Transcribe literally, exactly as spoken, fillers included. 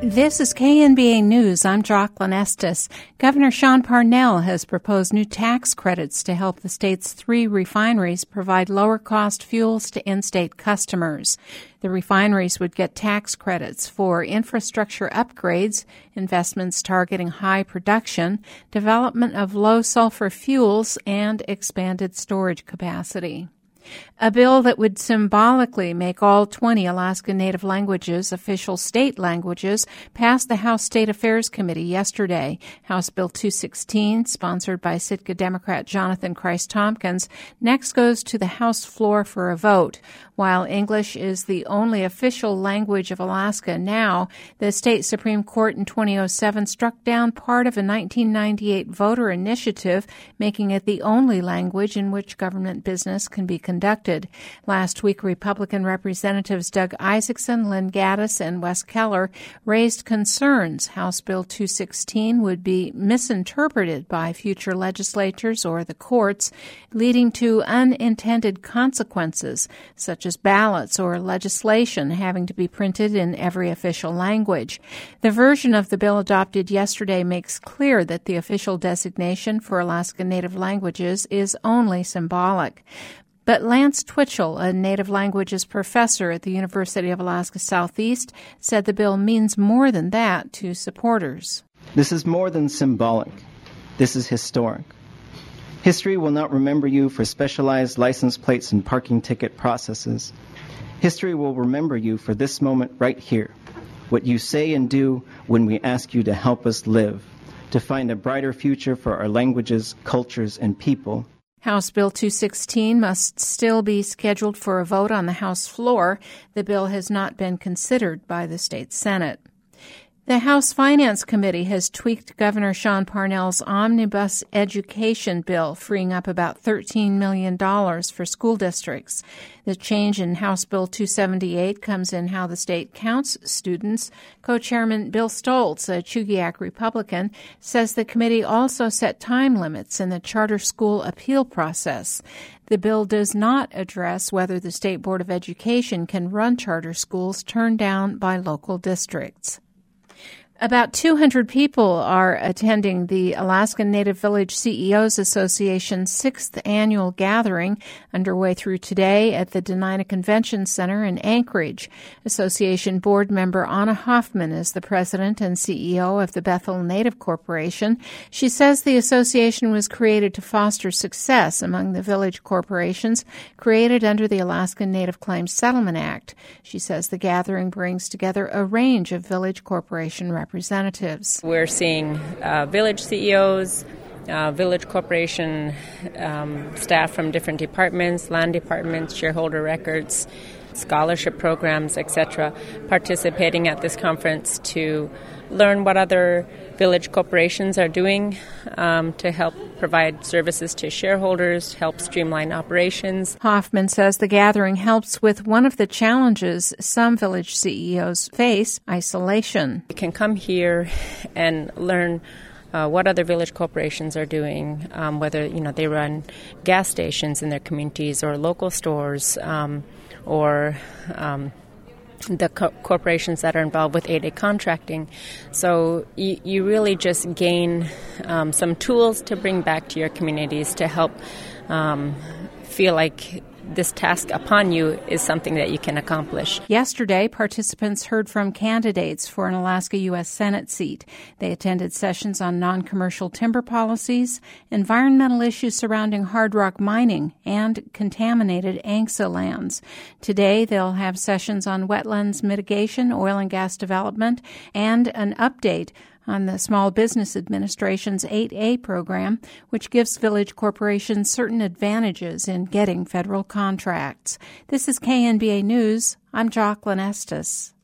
This is K N B A News. I'm Jocelyn Estes. Governor Sean Parnell has proposed new tax credits to help the state's three refineries provide lower-cost fuels to in-state customers. The refineries would get tax credits for infrastructure upgrades, investments targeting high production, development of low-sulfur fuels, and expanded storage capacity. A bill that would symbolically make all twenty Alaska Native languages official state languages passed the House State Affairs Committee yesterday. House Bill two sixteen, sponsored by Sitka Democrat Jonathan Christ-Tompkins, next goes to the House floor for a vote. While English is the only official language of Alaska now, the state Supreme Court in twenty oh seven struck down part of a nineteen ninety-eight voter initiative, making it the only language in which government business can be conducted. Last week, Republican Representatives Doug Isaacson, Lynn Gaddis, and Wes Keller raised concerns House Bill two sixteen would be misinterpreted by future legislatures or the courts, leading to unintended consequences, such as ballots or legislation having to be printed in every official language. The version of the bill adopted yesterday makes clear that the official designation for Alaska Native languages is only symbolic. But Lance Twitchell, a Native languages professor at the University of Alaska Southeast, said the bill means more than that to supporters. This is more than symbolic. This is historic. History will not remember you for specialized license plates and parking ticket processes. History will remember you for this moment right here, what you say and do when we ask you to help us live, to find a brighter future for our languages, cultures, and people. House Bill two sixteen must still be scheduled for a vote on the House floor. The bill has not been considered by the state Senate. The House Finance Committee has tweaked Governor Sean Parnell's omnibus education bill, freeing up about thirteen million dollars for school districts. The change in House Bill two seventy-eight comes in how the state counts students. Co-chairman Bill Stoltz, a Chugiak Republican, says the committee also set time limits in the charter school appeal process. The bill does not address whether the State Board of Education can run charter schools turned down by local districts. About two hundred people are attending the Alaska Native Village C E Os Association's sixth annual gathering, underway through today at the Dena'ina Convention Center in Anchorage. Association board member Anna Hoffman is the president and C E O of the Bethel Native Corporation. She says the association was created to foster success among the village corporations created under the Alaska Native Claims Settlement Act. She says the gathering brings together a range of village corporation representatives. representatives. We're seeing uh, village C E Os, uh, village corporation um, staff from different departments, land departments, shareholder records, scholarship programs, et cetera, participating at this conference to learn what other village corporations are doing um, to help provide services to shareholders, help streamline operations. Hoffman says the gathering helps with one of the challenges some village C E Os face, isolation. You can come here and learn Uh, what other village corporations are doing, um, whether you know they run gas stations in their communities or local stores, um, or um, the co- corporations that are involved with eight A contracting. So you, you really just gain um, some tools to bring back to your communities to help um, feel like this task upon you is something that you can accomplish. Yesterday, participants heard from candidates for an Alaska U S Senate seat. They attended sessions on non-commercial timber policies, environmental issues surrounding hard rock mining, and contaminated A N C S A lands. Today, they'll have sessions on wetlands mitigation, oil and gas development, and an update on the Small Business Administration's eight A program, which gives village corporations certain advantages in getting federal contracts. This is K N B A News. I'm Jocelyn Estes.